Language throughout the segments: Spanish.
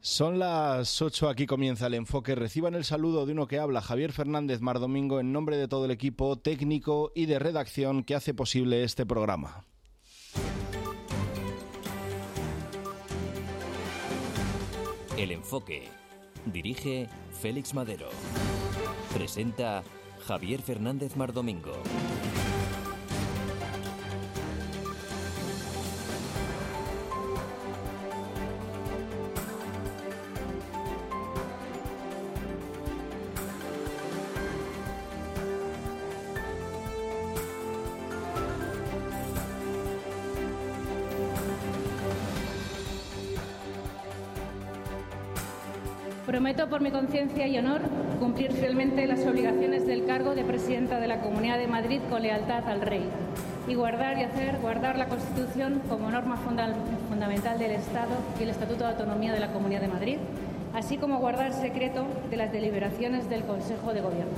Son las 8, aquí comienza el enfoque. Reciban el saludo de uno que habla, Javier Fernández Mardomingo, en nombre de todo el equipo técnico y de redacción que hace posible este programa. El enfoque. Dirige Félix Madero. Presenta Javier Fernández Mardomingo. Prometo por mi conciencia y honor cumplir fielmente las obligaciones del cargo de Presidenta de la Comunidad de Madrid con lealtad al Rey y guardar la Constitución como norma fundamental del Estado y el Estatuto de Autonomía de la Comunidad de Madrid, así como guardar el secreto de las deliberaciones del Consejo de Gobierno.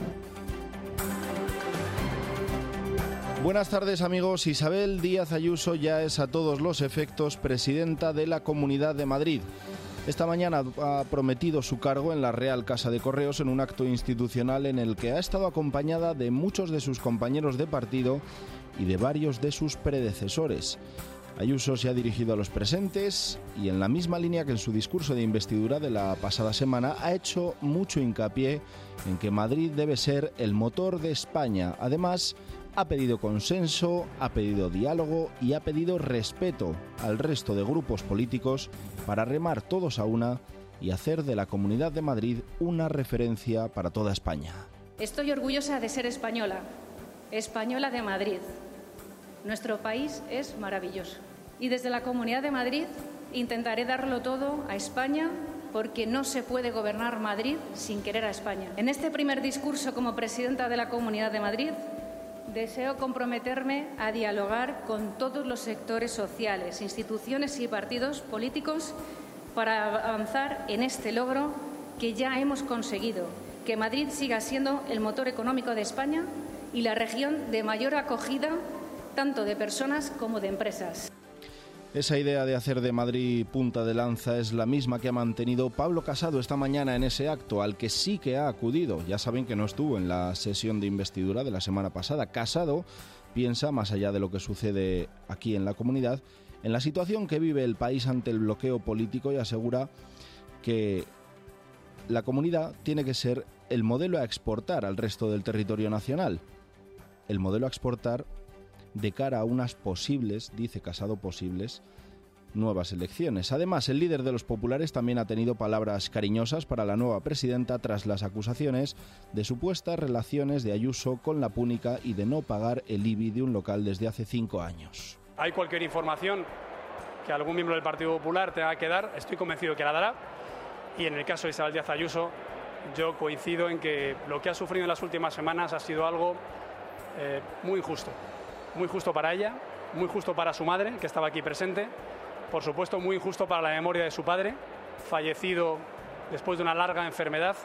Buenas tardes, amigos. Isabel Díaz Ayuso ya es a todos los efectos presidenta de la Comunidad de Madrid. Esta mañana ha prometido su cargo en la Real Casa de Correos en un acto institucional en el que ha estado acompañada de muchos de sus compañeros de partido y de varios de sus predecesores. Ayuso se ha dirigido a los presentes y, en la misma línea que en su discurso de investidura de la pasada semana, ha hecho mucho hincapié en que Madrid debe ser el motor de España. Además, ha pedido consenso, ha pedido diálogo y ha pedido respeto al resto de grupos políticos para remar todos a una y hacer de la Comunidad de Madrid una referencia para toda España. Estoy orgullosa de ser española, española de Madrid. Nuestro país es maravilloso y desde la Comunidad de Madrid intentaré darlo todo a España, porque no se puede gobernar Madrid sin querer a España. En este primer discurso como presidenta de la Comunidad de Madrid, deseo comprometerme a dialogar con todos los sectores sociales, instituciones y partidos políticos para avanzar en este logro que ya hemos conseguido, que Madrid siga siendo el motor económico de España y la región de mayor acogida tanto de personas como de empresas. Esa idea de hacer de Madrid punta de lanza es la misma que ha mantenido Pablo Casado esta mañana en ese acto, al que sí que ha acudido. Ya saben que no estuvo en la sesión de investidura de la semana pasada. Casado piensa, más allá de lo que sucede aquí en la comunidad, en la situación que vive el país ante el bloqueo político, y asegura que la comunidad tiene que ser el modelo a exportar al resto del territorio nacional. El modelo a exportar de cara a unas posibles, dice Casado, posibles nuevas elecciones. Además, el líder de los populares también ha tenido palabras cariñosas para la nueva presidenta tras las acusaciones de supuestas relaciones de Ayuso con la Púnica y de no pagar el IBI de un local desde hace 5 años. Hay cualquier información que algún miembro del Partido Popular tenga que dar, estoy convencido que la dará, y en el caso de Isabel Díaz Ayuso, yo coincido en que lo que ha sufrido en las últimas semanas ha sido algo muy injusto. Muy justo para ella, muy justo para su madre, que estaba aquí presente, por supuesto muy injusto para la memoria de su padre, fallecido después de una larga enfermedad,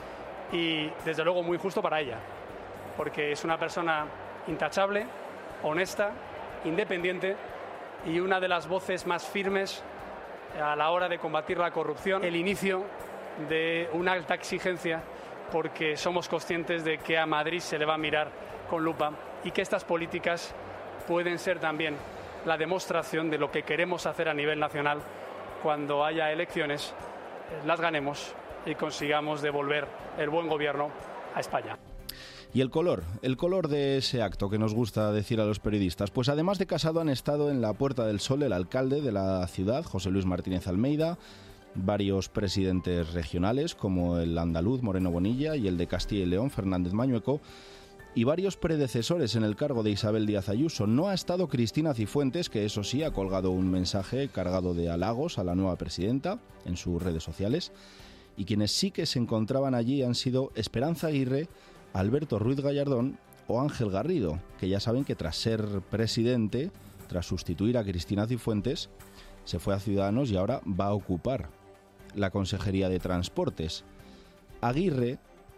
y desde luego muy injusto para ella, porque es una persona intachable, honesta, independiente y una de las voces más firmes a la hora de combatir la corrupción, el inicio de una alta exigencia, porque somos conscientes de que a Madrid se le va a mirar con lupa y que estas políticas pueden ser también la demostración de lo que queremos hacer a nivel nacional cuando haya elecciones, las ganemos y consigamos devolver el buen gobierno a España. Y el color de ese acto que nos gusta decir a los periodistas. Pues además de Casado han estado en la Puerta del Sol el alcalde de la ciudad, José Luis Martínez Almeida, varios presidentes regionales como el andaluz Moreno Bonilla y el de Castilla y León Fernández Mañueco, y varios predecesores en el cargo de Isabel Díaz Ayuso. No ha estado Cristina Cifuentes, que eso sí ha colgado un mensaje cargado de halagos a la nueva presidenta en sus redes sociales, y quienes sí que se encontraban allí han sido Esperanza Aguirre, Alberto Ruiz Gallardón o Ángel Garrido, que ya saben que tras ser presidente, tras sustituir a Cristina Cifuentes, se fue a Ciudadanos y ahora va a ocupar la Consejería de Transportes. Aguirre,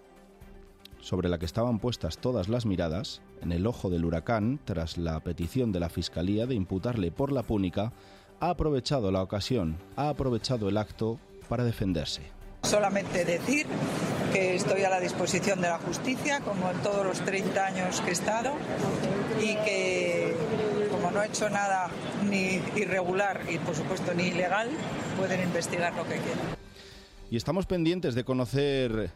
sobre la que estaban puestas todas las miradas, en el ojo del huracán, tras la petición de la Fiscalía de imputarle por la Púnica, ha aprovechado la ocasión, ha aprovechado el acto para defenderse. Solamente decir que estoy a la disposición de la justicia, como en todos los 30 años que he estado, y que como no he hecho nada ni irregular y por supuesto ni ilegal, pueden investigar lo que quieran. Y estamos pendientes de conocer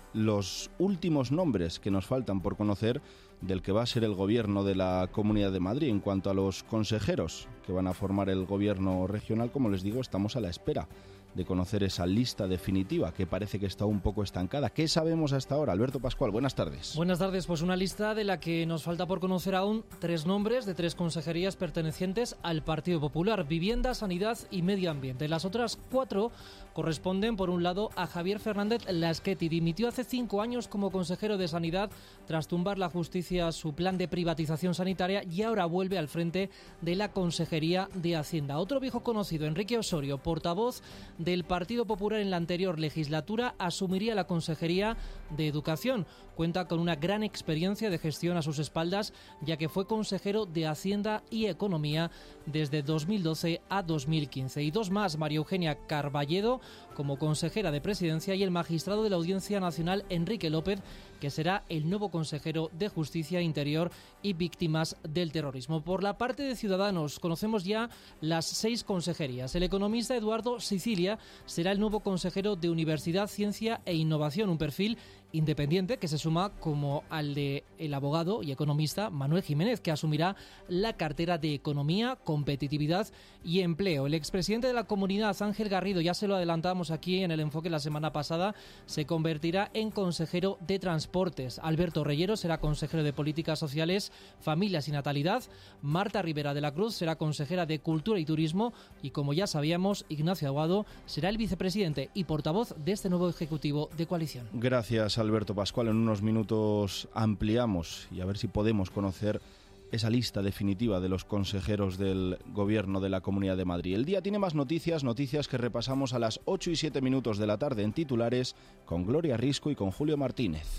los últimos nombres que nos faltan por conocer del que va a ser el gobierno de la Comunidad de Madrid. En cuanto a los consejeros que van a formar el gobierno regional, como les digo, estamos a la espera de conocer esa lista definitiva que parece que está un poco estancada. ¿Qué sabemos hasta ahora? Alberto Pascual, buenas tardes. Buenas tardes, pues una lista de la que nos falta por conocer aún 3 nombres de 3 consejerías pertenecientes al Partido Popular: Vivienda, Sanidad y Medio Ambiente. Las otras 4 corresponden, por un lado, a Javier Fernández Lasqueti. Dimitió hace 5 años como consejero de Sanidad tras tumbar la justicia su plan de privatización sanitaria y ahora vuelve al frente de la Consejería de Hacienda. Otro viejo conocido, Enrique Osorio, portavoz del Partido Popular en la anterior legislatura, asumiría la Consejería de Educación. Cuenta con una gran experiencia de gestión a sus espaldas, ya que fue consejero de Hacienda y Economía desde 2012 a 2015. Y 2 más, María Eugenia Carballedo como consejera de Presidencia y el magistrado de la Audiencia Nacional, Enrique López, que será el nuevo consejero de Justicia, Interior y Víctimas del Terrorismo. Por la parte de Ciudadanos, conocemos ya las 6 consejerías. El economista Eduardo Sicilia será el nuevo consejero de Universidad, Ciencia e Innovación, un perfil independiente que se suma como al de el abogado y economista Manuel Jiménez, que asumirá la cartera de Economía, Competitividad y Empleo. El expresidente de la Comunidad, Ángel Garrido, ya se lo adelantábamos aquí en el enfoque la semana pasada, se convertirá en consejero de Transportes. Alberto Reyero será consejero de Políticas Sociales, Familias y Natalidad. Marta Rivera de la Cruz será consejera de Cultura y Turismo y, como ya sabíamos, Ignacio Aguado será el vicepresidente y portavoz de este nuevo ejecutivo de coalición. Gracias, Alberto Pascual. En unos minutos ampliamos y a ver si podemos conocer esa lista definitiva de los consejeros del gobierno de la Comunidad de Madrid. El día tiene más noticias que repasamos a las 8 y 7 minutos de la tarde en titulares con Gloria Risco y con Julio Martínez.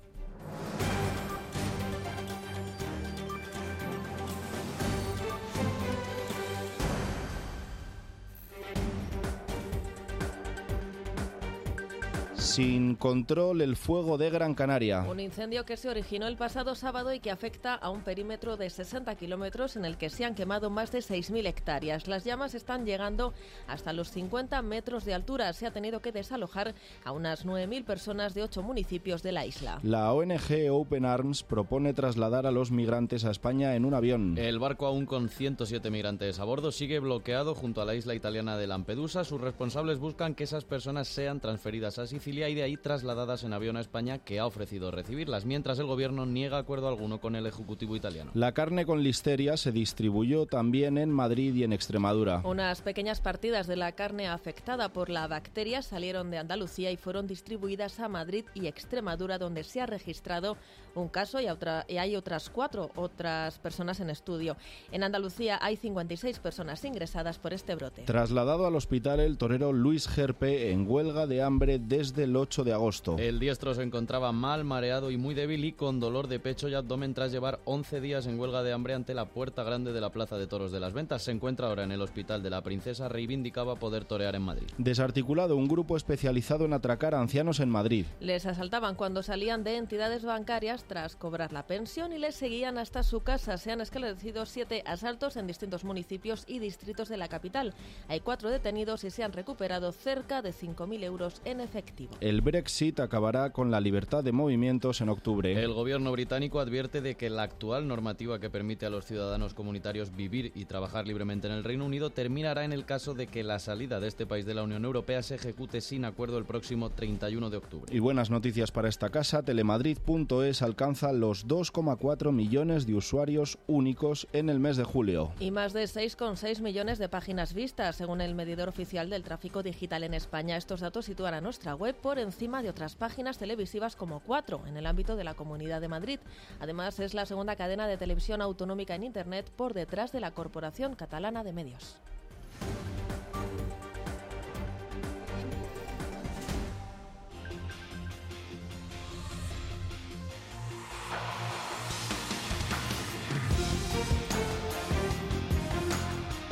Sin control, el fuego de Gran Canaria. Un incendio que se originó el pasado sábado y que afecta a un perímetro de 60 kilómetros en el que se han quemado más de 6.000 hectáreas. Las llamas están llegando hasta los 50 metros de altura. Se ha tenido que desalojar a unas 9.000 personas de 8 municipios de la isla. La ONG Open Arms propone trasladar a los migrantes a España en un avión. El barco, aún con 107 migrantes a bordo, sigue bloqueado junto a la isla italiana de Lampedusa. Sus responsables buscan que esas personas sean transferidas a Sicilia y de ahí trasladadas en avión a España, que ha ofrecido recibirlas, mientras el gobierno niega acuerdo alguno con el Ejecutivo italiano. La carne con listeria se distribuyó también en Madrid y en Extremadura. Unas pequeñas partidas de la carne afectada por la bacteria salieron de Andalucía y fueron distribuidas a Madrid y Extremadura, donde se ha registrado un caso y hay otras 4 personas en estudio. En Andalucía hay 56 personas ingresadas por este brote. Trasladado al hospital el torero Luis Gerpe en huelga de hambre desde el 8 de agosto. El diestro se encontraba mal, mareado y muy débil y con dolor de pecho y abdomen tras llevar 11 días en huelga de hambre ante la Puerta Grande de la Plaza de Toros de las Ventas. Se encuentra ahora en el Hospital de la Princesa. Reivindicaba poder torear en Madrid. Desarticulado un grupo especializado en atracar a ancianos en Madrid. Les asaltaban cuando salían de entidades bancarias tras cobrar la pensión y les seguían hasta su casa. Se han esclarecido 7 asaltos en distintos municipios y distritos de la capital. Hay 4 detenidos y se han recuperado cerca de 5.000 euros en efectivo. El Brexit acabará con la libertad de movimientos en octubre. El gobierno británico advierte de que la actual normativa que permite a los ciudadanos comunitarios vivir y trabajar libremente en el Reino Unido terminará en el caso de que la salida de este país de la Unión Europea se ejecute sin acuerdo el próximo 31 de octubre. Y buenas noticias para esta casa. Telemadrid.es alcanza los 2,4 millones de usuarios únicos en el mes de julio. Y más de 6,6 millones de páginas vistas, según el medidor oficial del tráfico digital en España. Estos datos sitúan a nuestra web por encima de otras páginas televisivas como 4 en el ámbito de la Comunidad de Madrid. Además, es la segunda cadena de televisión autonómica en Internet por detrás de la Corporación Catalana de Medios.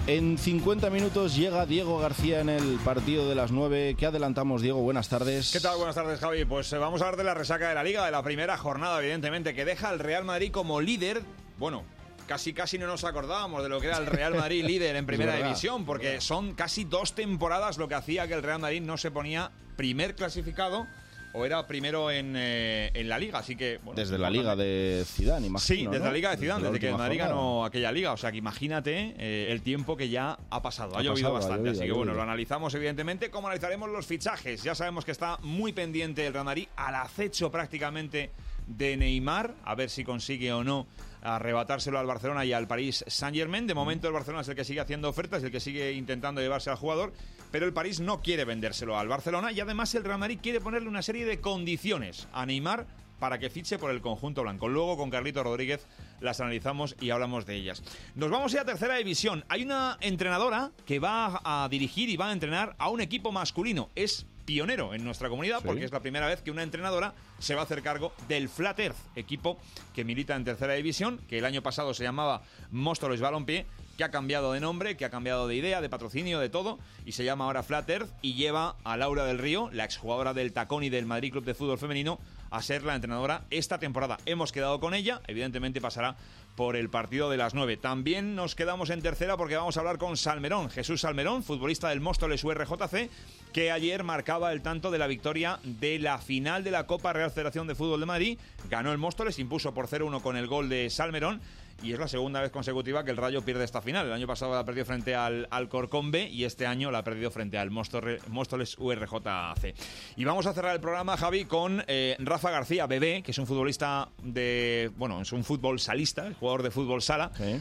En 50 minutos llega Diego García en el partido de las 9. ¿Qué adelantamos, Diego? Buenas tardes. ¿Qué tal? Buenas tardes, Javi. Pues vamos a hablar de la resaca de la Liga, de la primera jornada, evidentemente, que deja al Real Madrid como líder. Bueno, casi no nos acordábamos de lo que era el Real Madrid líder en primera división, porque son casi 2 temporadas lo que hacía que el Real Madrid no se ponía primer clasificado o era primero en la Liga, así que... Bueno, desde la Liga de Zidane, imagino, sí, desde, ¿no?, la Liga de Zidane, desde que el Madrid ganó aquella Liga, o sea que imagínate el tiempo que ya ha pasado, ha llovido bastante, así que bueno, lo analizamos evidentemente, como analizaremos los fichajes. Ya sabemos que está muy pendiente el Real Madrid, al acecho prácticamente de Neymar, a ver si consigue o no arrebatárselo al Barcelona y al Paris Saint-Germain. De momento el Barcelona es el que sigue haciendo ofertas, el que sigue intentando llevarse al jugador, pero el París no quiere vendérselo al Barcelona y además el Real Madrid quiere ponerle una serie de condiciones a Neymar para que fiche por el conjunto blanco. Luego con Carlito Rodríguez las analizamos y hablamos de ellas. Nos vamos a ir a tercera división. Hay una entrenadora que va a dirigir y va a entrenar a un equipo masculino. Es pionero en nuestra comunidad, porque es la primera vez que una entrenadora se va a hacer cargo del Flat Earth, equipo que milita en tercera división, que el año pasado se llamaba Móstoles Balompié, que ha cambiado de nombre, que ha cambiado de idea, de patrocinio, de todo, y se llama ahora Flat Earth, y lleva a Laura del Río, la exjugadora del Tacón y del Madrid Club de Fútbol Femenino, a ser la entrenadora esta temporada. Hemos quedado con ella, evidentemente pasará por el partido de las 9. También nos quedamos en tercera porque vamos a hablar con Salmerón, Jesús Salmerón, futbolista del Móstoles URJC, que ayer marcaba el tanto de la victoria de la final de la Copa Real Federación de Fútbol de Madrid. Ganó el Móstoles, impuso por 0-1 con el gol de Salmerón, y es la segunda vez consecutiva que el Rayo pierde esta final. El año pasado la perdió frente al Alcorcón B y este año la ha perdido frente al Móstoles URJC. Y vamos a cerrar el programa, Javi, con Rafa García, Bebé, que es un futbolista de... Bueno, es un fútbol salista, jugador de fútbol sala, ¿sí?,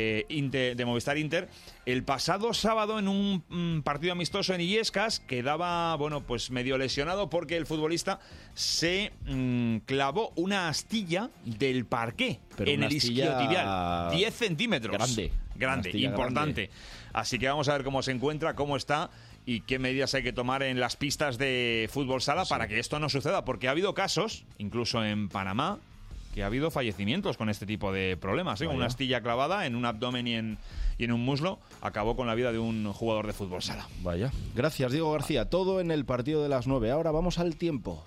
de Movistar Inter. El pasado sábado en un partido amistoso en Illescas quedaba, bueno, pues medio lesionado porque el futbolista se clavó una astilla del parqué en el isquiotibial. 10 centímetros. Grande, importante. Grande. Así que vamos a ver cómo se encuentra, cómo está y qué medidas hay que tomar en las pistas de fútbol sala para que esto no suceda. Porque ha habido casos, incluso en Panamá, que ha habido fallecimientos con este tipo de problemas. Una astilla clavada en un abdomen y en un muslo acabó con la vida de un jugador de fútbol sala. Vaya. Gracias, Diego García. Todo en el partido de las 9. Ahora vamos al tiempo.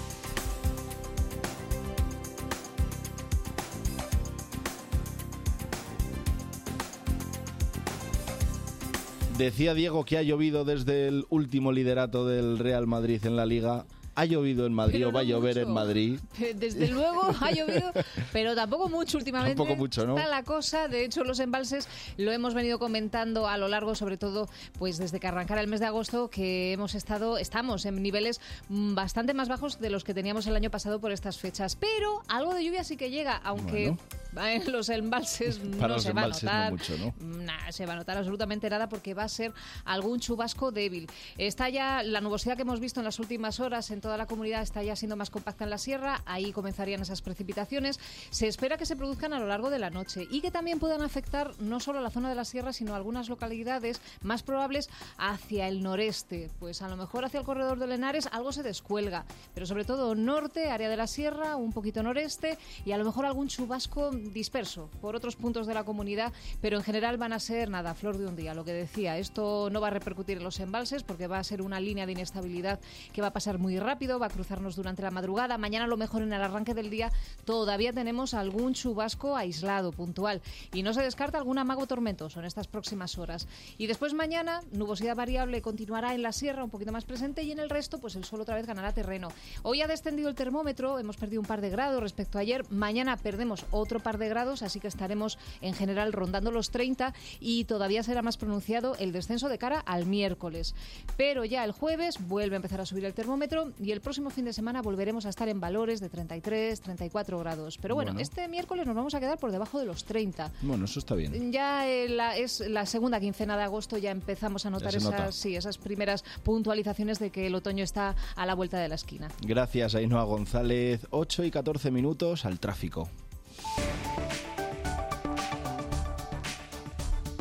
Decía Diego que ha llovido desde el último liderato del Real Madrid en la Liga. ¿Ha llovido en Madrid o va a llover en Madrid? Desde luego ha llovido, pero tampoco mucho últimamente. Tampoco mucho, ¿no? Está la cosa. De hecho, los embalses lo hemos venido comentando a lo largo, sobre todo, pues desde que arrancara el mes de agosto, que estamos en niveles bastante más bajos de los que teníamos el año pasado por estas fechas. Pero algo de lluvia sí que llega, aunque en los embalses no se va a notar. No mucho, ¿no? Nah, se va a notar absolutamente nada porque va a ser algún chubasco débil. Está ya la nubosidad que hemos visto en las últimas horas en toda la comunidad, está ya siendo más compacta en la sierra, ahí comenzarían esas precipitaciones. Se espera que se produzcan a lo largo de la noche y que también puedan afectar no solo a la zona de la sierra, sino a algunas localidades más probables hacia el noreste. Pues a lo mejor hacia el corredor de Henares algo se descuelga, pero sobre todo norte, área de la sierra, un poquito noreste y a lo mejor algún chubasco disperso por otros puntos de la comunidad, pero en general van a ser nada, flor de un día. Lo que decía, esto no va a repercutir en los embalses porque va a ser una línea de inestabilidad que va a pasar muy rápido, va a cruzarnos durante la madrugada. Mañana a lo mejor en el arranque del día todavía tenemos algún chubasco aislado, puntual, y no se descarta algún amago tormentoso en estas próximas horas. Y después mañana, nubosidad variable continuará en la sierra, un poquito más presente, y en el resto pues el sol otra vez ganará terreno. Hoy ha descendido el termómetro, hemos perdido un par de grados respecto a ayer, mañana perdemos otro par de grados, así que estaremos en general rondando los 30 y todavía será más pronunciado el descenso de cara al miércoles. Pero ya el jueves vuelve a empezar a subir el termómetro y el próximo fin de semana volveremos a estar en valores de 33, 34 grados. Pero bueno, este miércoles nos vamos a quedar por debajo de los 30. Bueno, eso está bien. Ya es la segunda quincena de agosto, ya empezamos a notar esas primeras puntualizaciones de que el otoño está a la vuelta de la esquina. Gracias, Ainhoa González. 8 y 14 minutos al tráfico.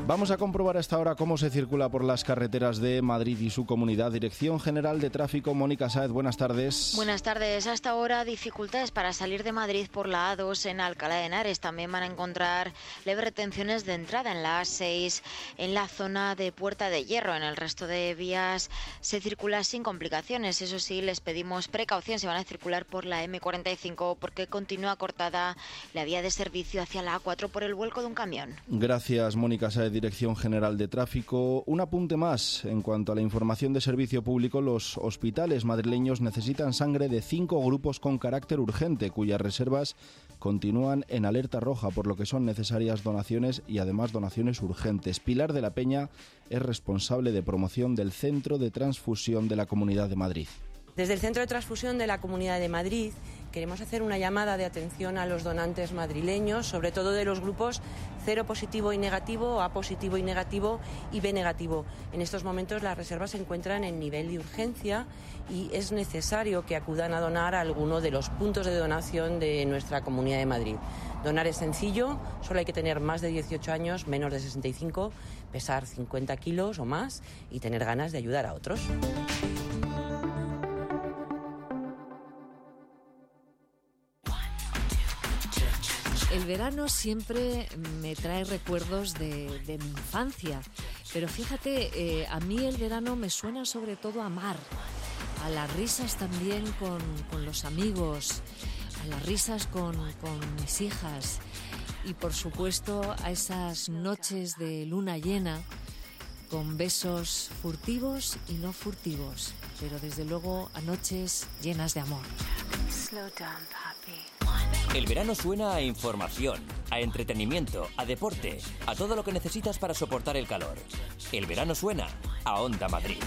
Vamos a comprobar a esta hora cómo se circula por las carreteras de Madrid y su comunidad. Dirección General de Tráfico, Mónica Sáez, buenas tardes. Buenas tardes. Hasta ahora dificultades para salir de Madrid por la A2 en Alcalá de Henares. También van a encontrar leves retenciones de entrada en la A6 en la zona de Puerta de Hierro. En el resto de vías se circula sin complicaciones. Eso sí, les pedimos precaución. Se van a circular por la M45 porque continúa cortada la vía de servicio hacia la A4 por el vuelco de un camión. Gracias, Mónica Sáez, Dirección General de Tráfico. Un apunte más. En cuanto a la información de servicio público, los hospitales madrileños necesitan sangre de 5 grupos con carácter urgente, cuyas reservas continúan en alerta roja, por lo que son necesarias donaciones y además donaciones urgentes. Pilar de la Peña es responsable de promoción del Centro de Transfusión de la Comunidad de Madrid. Desde el Centro de Transfusión de la Comunidad de Madrid queremos hacer una llamada de atención a los donantes madrileños, sobre todo de los grupos 0 positivo y negativo, A positivo y negativo y B negativo. En estos momentos las reservas se encuentran en nivel de urgencia y es necesario que acudan a donar a alguno de los puntos de donación de nuestra Comunidad de Madrid. Donar es sencillo, solo hay que tener más de 18 años, menos de 65, pesar 50 kilos o más y tener ganas de ayudar a otros. El verano siempre me trae recuerdos de mi infancia, pero fíjate, a mí el verano me suena sobre todo a mar, a las risas también con los amigos, a las risas con mis hijas y por supuesto a esas noches de luna llena con besos furtivos y no furtivos, pero desde luego a noches llenas de amor. El verano suena a información, a entretenimiento, a deporte, a todo lo que necesitas para soportar el calor. El verano suena a Onda Madrid.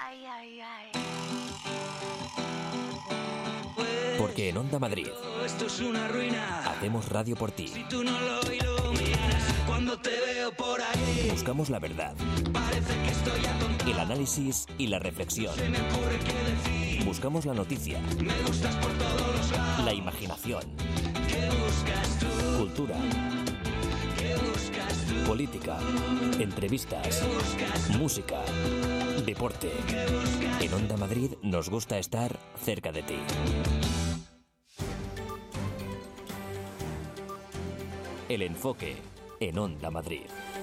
Porque en Onda Madrid esto es una ruina. Hacemos radio por ti. Si tú no lo iluminas, cuando te veo por ahí, buscamos la verdad, parece que estoy atontado. el análisis y la reflexión. Se me ocurre qué decir. Buscamos la noticia, Me gustas por todos los lados. la imaginación, ¿Qué buscas tú? cultura, ¿Qué buscas tú? política, entrevistas, música, deporte. En Onda Madrid nos gusta estar cerca de ti. El enfoque en Onda Madrid.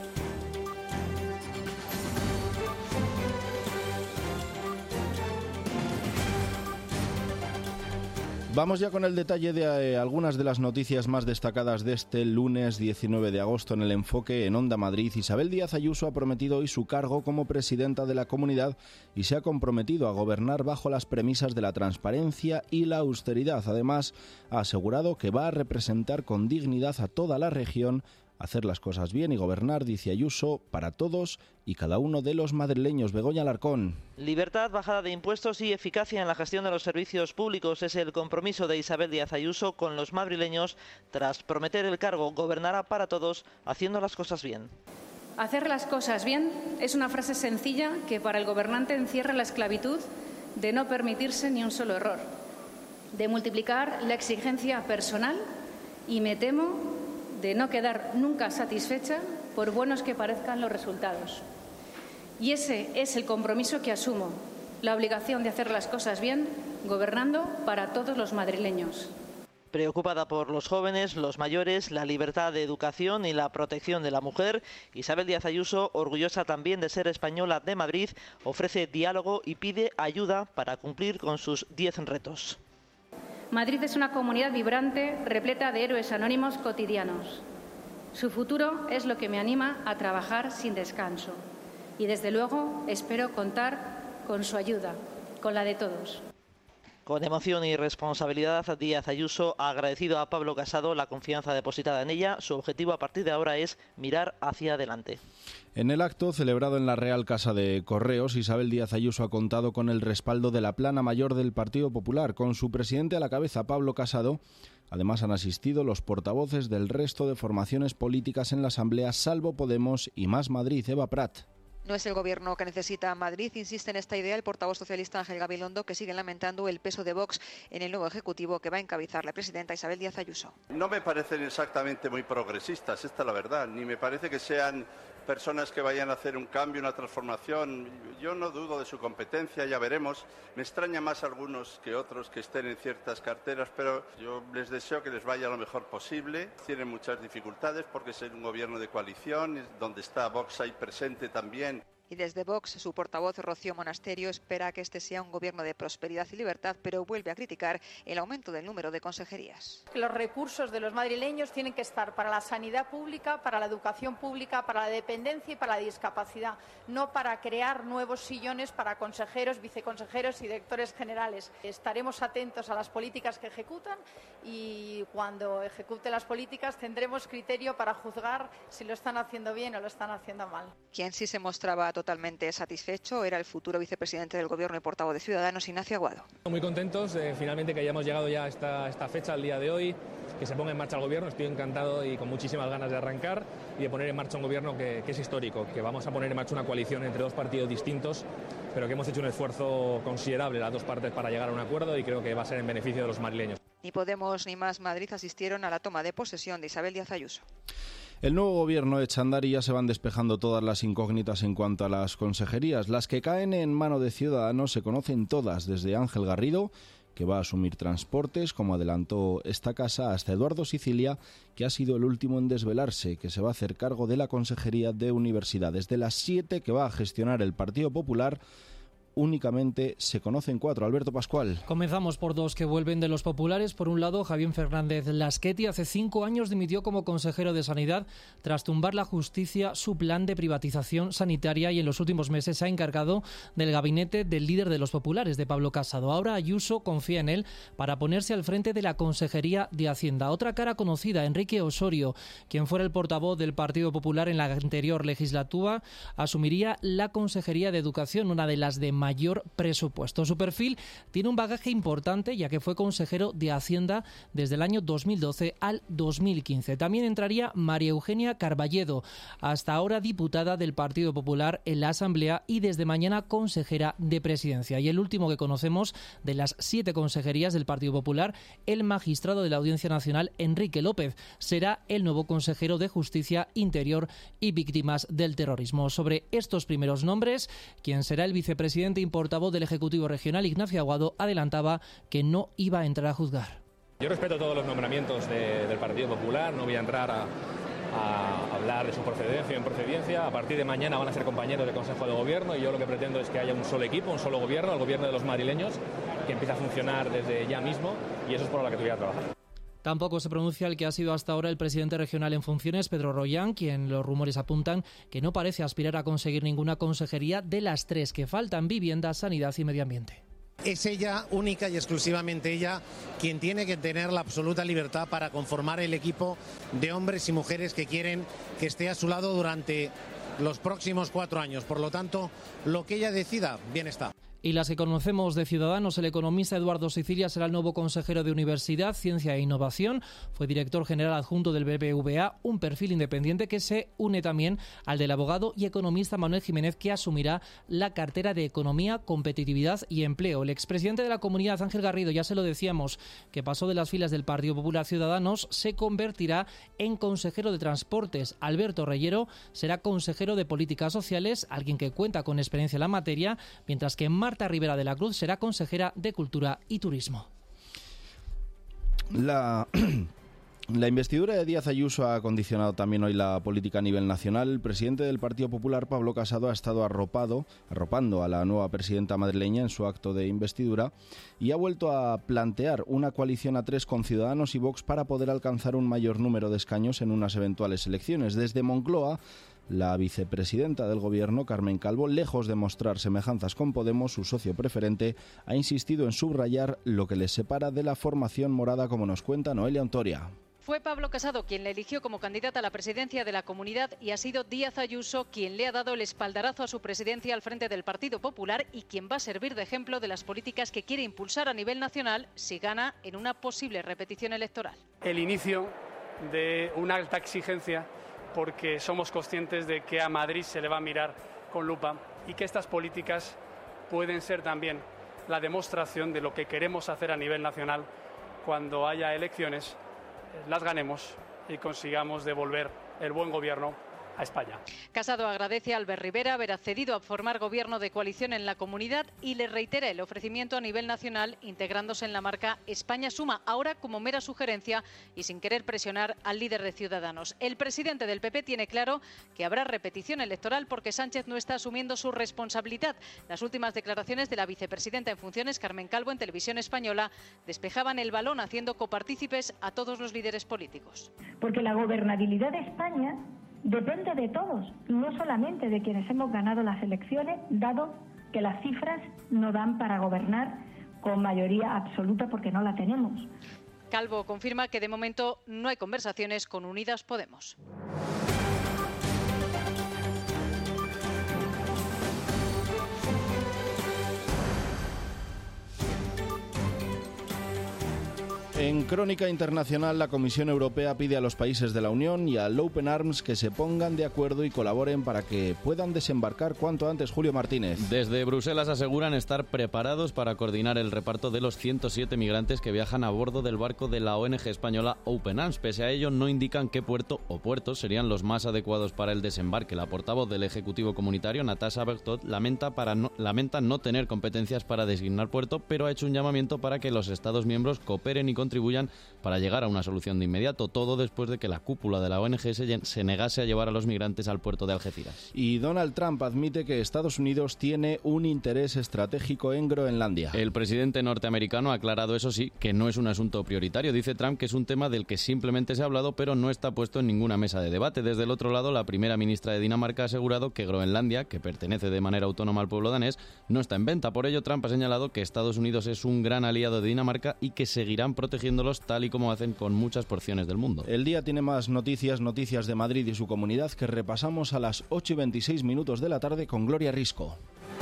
Vamos ya con el detalle de algunas de las noticias más destacadas de este lunes 19 de agosto en el enfoque en Onda Madrid. Isabel Díaz Ayuso ha prometido hoy su cargo como presidenta de la comunidad y se ha comprometido a gobernar bajo las premisas de la transparencia y la austeridad. Además, ha asegurado que va a representar con dignidad a toda la región, hacer las cosas bien y gobernar, dice Ayuso, para todos y cada uno de los madrileños. Begoña Alarcón. Libertad, bajada de impuestos y eficacia en la gestión de los servicios públicos es el compromiso de Isabel Díaz Ayuso con los madrileños. Tras prometer el cargo, gobernará para todos, haciendo las cosas bien. Hacer las cosas bien es una frase sencilla que para el gobernante encierra la esclavitud de no permitirse ni un solo error, de multiplicar la exigencia personal y, me temo, de no quedar nunca satisfecha por buenos que parezcan los resultados. Y ese es el compromiso que asumo, la obligación de hacer las cosas bien, gobernando para todos los madrileños. Preocupada por los jóvenes, los mayores, la libertad de educación y la protección de la mujer, Isabel Díaz Ayuso, orgullosa también de ser española de Madrid, ofrece diálogo y pide ayuda para cumplir con sus 10 retos. Madrid es una comunidad vibrante, repleta de héroes anónimos cotidianos. Su futuro es lo que me anima a trabajar sin descanso. Y desde luego espero contar con su ayuda, con la de todos. Con emoción y responsabilidad, Díaz Ayuso ha agradecido a Pablo Casado la confianza depositada en ella. Su objetivo a partir de ahora es mirar hacia adelante. En el acto celebrado en la Real Casa de Correos, Isabel Díaz Ayuso ha contado con el respaldo de la plana mayor del Partido Popular. Con su presidente a la cabeza, Pablo Casado, además han asistido los portavoces del resto de formaciones políticas en la Asamblea, salvo Podemos y Más Madrid. Eva Prat. No es el gobierno que necesita Madrid, insiste en esta idea el portavoz socialista Ángel Gabilondo, que sigue lamentando el peso de Vox en el nuevo Ejecutivo que va a encabezar la presidenta Isabel Díaz Ayuso. No me parecen exactamente muy progresistas, esta es la verdad, ni me parece que sean personas que vayan a hacer un cambio, una transformación. Yo no dudo de su competencia, ya veremos. Me extraña más algunos que otros que estén en ciertas carteras, pero yo les deseo que les vaya lo mejor posible. Tienen muchas dificultades porque es un gobierno de coalición, donde está Vox ahí presente también. Y desde Vox, su portavoz Rocío Monasterio espera que este sea un gobierno de prosperidad y libertad, pero vuelve a criticar el aumento del número de consejerías. Los recursos de los madrileños tienen que estar para la sanidad pública, para la educación pública, para la dependencia y para la discapacidad, no para crear nuevos sillones para consejeros, viceconsejeros y directores generales. Estaremos atentos a las políticas que ejecutan y cuando ejecuten las políticas tendremos criterio para juzgar si lo están haciendo bien o lo están haciendo mal. Quien sí se mostraba totalmente satisfecho era el futuro vicepresidente del Gobierno y portavoz de Ciudadanos, Ignacio Aguado. Muy contentos finalmente que hayamos llegado ya a esta fecha, al día de hoy, que se ponga en marcha el Gobierno. Estoy encantado y con muchísimas ganas de arrancar y de poner en marcha un Gobierno que es histórico, que vamos a poner en marcha una coalición entre dos partidos distintos, pero que hemos hecho un esfuerzo considerable las dos partes para llegar a un acuerdo y creo que va a ser en beneficio de los madrileños. Ni Podemos ni Más Madrid asistieron a la toma de posesión de Isabel Díaz Ayuso. El nuevo gobierno echa a andar y ya se van despejando todas las incógnitas en cuanto a las consejerías. Las que caen en mano de Ciudadanos se conocen todas, desde Ángel Garrido, que va a asumir transportes, como adelantó esta casa, hasta Eduardo Sicilia, que ha sido el último en desvelarse, que se va a hacer cargo de la Consejería de Universidades. De las 7 que va a gestionar el Partido Popular, únicamente se conocen 4. Alberto Pascual. Comenzamos por 2 que vuelven de los populares. Por un lado, Javier Fernández Lasqueti hace 5 años dimitió como consejero de Sanidad tras tumbar la justicia su plan de privatización sanitaria y en los últimos meses se ha encargado del gabinete del líder de los populares, de Pablo Casado. Ahora Ayuso confía en él para ponerse al frente de la Consejería de Hacienda. Otra cara conocida, Enrique Osorio, quien fuera el portavoz del Partido Popular en la anterior legislatura, asumiría la Consejería de Educación, una de las de mayor presupuesto. Su perfil tiene un bagaje importante, ya que fue consejero de Hacienda desde el año 2012 al 2015. También entraría María Eugenia Carballedo, hasta ahora diputada del Partido Popular en la Asamblea y desde mañana consejera de Presidencia. Y el último que conocemos de las 7 consejerías del Partido Popular, el magistrado de la Audiencia Nacional, Enrique López, será el nuevo consejero de Justicia, Interior y Víctimas del Terrorismo. Sobre estos primeros nombres, quien será el vicepresidente y portavoz del Ejecutivo Regional, Ignacio Aguado, adelantaba que no iba a entrar a juzgar. Yo respeto todos los nombramientos del Partido Popular, no voy a entrar a hablar de su procedencia o improcedencia. A partir de mañana van a ser compañeros de Consejo de Gobierno y yo lo que pretendo es que haya un solo equipo, un solo gobierno, el gobierno de los madrileños, que empieza a funcionar desde ya mismo y eso es por lo que voy a trabajar. Tampoco se pronuncia el que ha sido hasta ahora el presidente regional en funciones, Pedro Rollán, quien los rumores apuntan que no parece aspirar a conseguir ninguna consejería de las 3 que faltan: Vivienda, Sanidad y Medio Ambiente. Es ella, única y exclusivamente ella, quien tiene que tener la absoluta libertad para conformar el equipo de hombres y mujeres que quieren que esté a su lado durante los próximos 4 años. Por lo tanto, lo que ella decida, bien está. Y las que conocemos de Ciudadanos, el economista Eduardo Sicilia será el nuevo consejero de Universidad, Ciencia e Innovación. Fue director general adjunto del BBVA, un perfil independiente que se une también al del abogado y economista Manuel Jiménez, que asumirá la cartera de Economía, Competitividad y Empleo. El expresidente de la Comunidad, Ángel Garrido, ya se lo decíamos, que pasó de las filas del Partido Popular Ciudadanos, se convertirá en consejero de Transportes. Alberto Reyero será consejero de Políticas Sociales, alguien que cuenta con experiencia en la materia, mientras que Marta Rivera de la Cruz será consejera de Cultura y Turismo. La investidura de Díaz Ayuso ha condicionado también hoy la política a nivel nacional. El presidente del Partido Popular, Pablo Casado, ha estado arropando a la nueva presidenta madrileña en su acto de investidura y ha vuelto a plantear una coalición a 3 con Ciudadanos y Vox para poder alcanzar un mayor número de escaños en unas eventuales elecciones. Desde Moncloa, la vicepresidenta del Gobierno, Carmen Calvo, lejos de mostrar semejanzas con Podemos, su socio preferente, ha insistido en subrayar lo que les separa de la formación morada, como nos cuenta Noelia Ontoria. Fue Pablo Casado quien la eligió como candidata a la presidencia de la Comunidad y ha sido Díaz Ayuso quien le ha dado el espaldarazo a su presidencia al frente del Partido Popular y quien va a servir de ejemplo de las políticas que quiere impulsar a nivel nacional si gana en una posible repetición electoral. El inicio de una alta exigencia, porque somos conscientes de que a Madrid se le va a mirar con lupa y que estas políticas pueden ser también la demostración de lo que queremos hacer a nivel nacional cuando haya elecciones, las ganemos y consigamos devolver el buen gobierno a España. Casado agradece a Albert Rivera haber accedido a formar gobierno de coalición en la comunidad y le reitera el ofrecimiento a nivel nacional, integrándose en la marca España Suma, ahora como mera sugerencia y sin querer presionar al líder de Ciudadanos. El presidente del PP tiene claro que habrá repetición electoral porque Sánchez no está asumiendo su responsabilidad. Las últimas declaraciones de la vicepresidenta en funciones, Carmen Calvo, en Televisión Española, despejaban el balón haciendo copartícipes a todos los líderes políticos. Porque la gobernabilidad de España depende de todos, no solamente de quienes hemos ganado las elecciones, dado que las cifras no dan para gobernar con mayoría absoluta porque no la tenemos. Calvo confirma que de momento no hay conversaciones con Unidas Podemos. En Crónica Internacional, la Comisión Europea pide a los países de la Unión y al Open Arms que se pongan de acuerdo y colaboren para que puedan desembarcar cuanto antes. Julio Martínez. Desde Bruselas aseguran estar preparados para coordinar el reparto de los 107 migrantes que viajan a bordo del barco de la ONG española Open Arms. Pese a ello, no indican qué puerto o puertos serían los más adecuados para el desembarque. La portavoz del Ejecutivo Comunitario, Natasha Bertot, lamenta no tener competencias para designar puerto, pero ha hecho un llamamiento para que los Estados miembros cooperen y contribuyan para llegar a una solución de inmediato, todo después de que la cúpula de la ONG se negase a llevar a los migrantes al puerto de Algeciras. Y Donald Trump admite que Estados Unidos tiene un interés estratégico en Groenlandia. El presidente norteamericano ha aclarado, eso sí, que no es un asunto prioritario. Dice Trump que es un tema del que simplemente se ha hablado, pero no está puesto en ninguna mesa de debate. Desde el otro lado, la primera ministra de Dinamarca ha asegurado que Groenlandia, que pertenece de manera autónoma al pueblo danés, no está en venta. Por ello, Trump ha señalado que Estados Unidos es un gran aliado de Dinamarca y que seguirán protegiéndolos tal y como hacen con muchas porciones del mundo. El día tiene más noticias de Madrid y su comunidad que repasamos a las 8:26 de la tarde con Gloria Risco.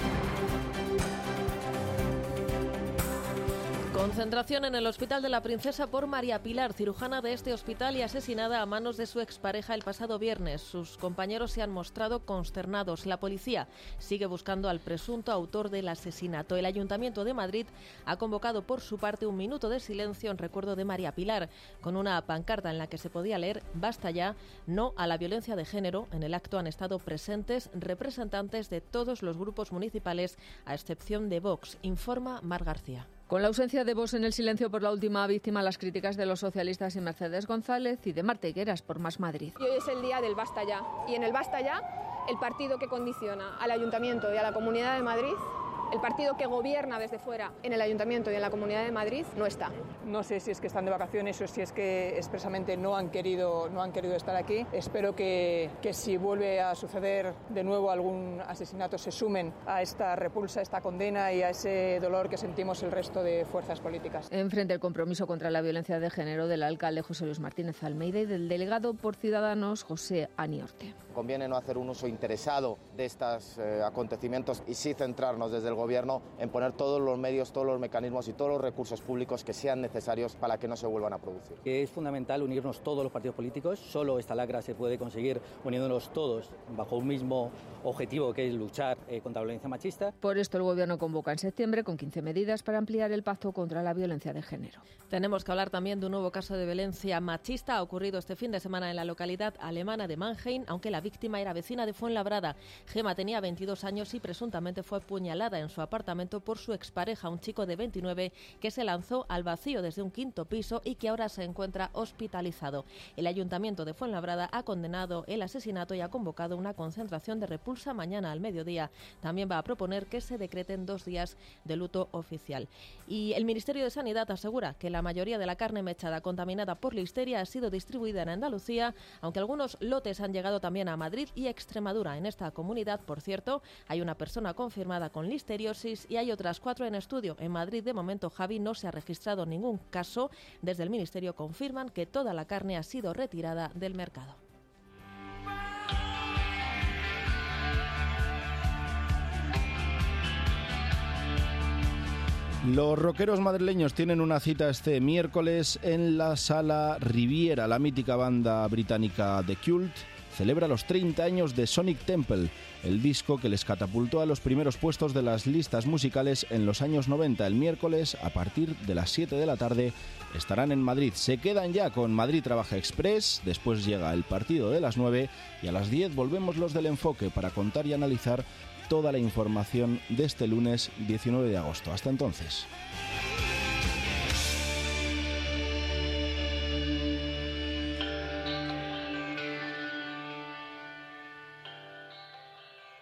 Concentración en el Hospital de la Princesa por María Pilar, cirujana de este hospital y asesinada a manos de su expareja el pasado viernes. Sus compañeros se han mostrado consternados. La policía sigue buscando al presunto autor del asesinato. El Ayuntamiento de Madrid ha convocado por su parte un minuto de silencio en recuerdo de María Pilar, con una pancarta en la que se podía leer «Basta ya, no a la violencia de género». En el acto han estado presentes representantes de todos los grupos municipales, a excepción de Vox, informa Mar García. Con la ausencia de Vox en el silencio por la última víctima, las críticas de los socialistas y Mercedes González y de Marta Higueras por Más Madrid. Y hoy es el día del basta ya. Y en el basta ya, el partido que condiciona al Ayuntamiento y a la Comunidad de Madrid, el partido que gobierna desde fuera en el Ayuntamiento y en la Comunidad de Madrid, no está. No sé si es que están de vacaciones o si es que expresamente no han querido estar aquí. Espero que si vuelve a suceder de nuevo algún asesinato se sumen a esta repulsa, a esta condena y a ese dolor que sentimos el resto de fuerzas políticas. Enfrente el compromiso contra la violencia de género del alcalde José Luis Martínez Almeida y del delegado por Ciudadanos José Aniorte. Conviene no hacer un uso interesado de estos acontecimientos y sí centrarnos desde el Gobierno en poner todos los medios, todos los mecanismos y todos los recursos públicos que sean necesarios para que no se vuelvan a producir. Es fundamental unirnos todos los partidos políticos. Solo esta lacra se puede conseguir uniéndonos todos bajo un mismo objetivo, que es luchar contra la violencia machista. Por esto el Gobierno convoca en septiembre con 15 medidas para ampliar el pacto contra la violencia de género. Tenemos que hablar también de un nuevo caso de violencia machista. Ha ocurrido este fin de semana en la localidad alemana de Mannheim, aunque la víctima era vecina de Fuenlabrada. Gema tenía 22 años y presuntamente fue apuñalada en su apartamento por su expareja, un chico de 29, que se lanzó al vacío desde un quinto piso y que ahora se encuentra hospitalizado. El Ayuntamiento de Fuenlabrada ha condenado el asesinato y ha convocado una concentración de repulsa mañana al mediodía. También va a proponer que se decreten 2 días de luto oficial. Y el Ministerio de Sanidad asegura que la mayoría de la carne mechada contaminada por listeria ha sido distribuida en Andalucía, aunque algunos lotes han llegado también a Madrid y Extremadura. En esta comunidad, por cierto, hay una persona confirmada con listeriosis y hay otras 4 en estudio. En Madrid, de momento, Javi, no se ha registrado ningún caso. Desde el Ministerio confirman que toda la carne ha sido retirada del mercado. Los rockeros madrileños tienen una cita este miércoles en la Sala Riviera. La mítica banda británica The Cult celebra los 30 años de Sonic Temple, el disco que les catapultó a los primeros puestos de las listas musicales en los años 90. El miércoles, a partir de las 7 de la tarde, estarán en Madrid. Se quedan ya con Madrid Trabaja Express, después llega el partido de las 9 y a las 10 volvemos los del Enfoque para contar y analizar toda la información de este lunes 19 de agosto. Hasta entonces.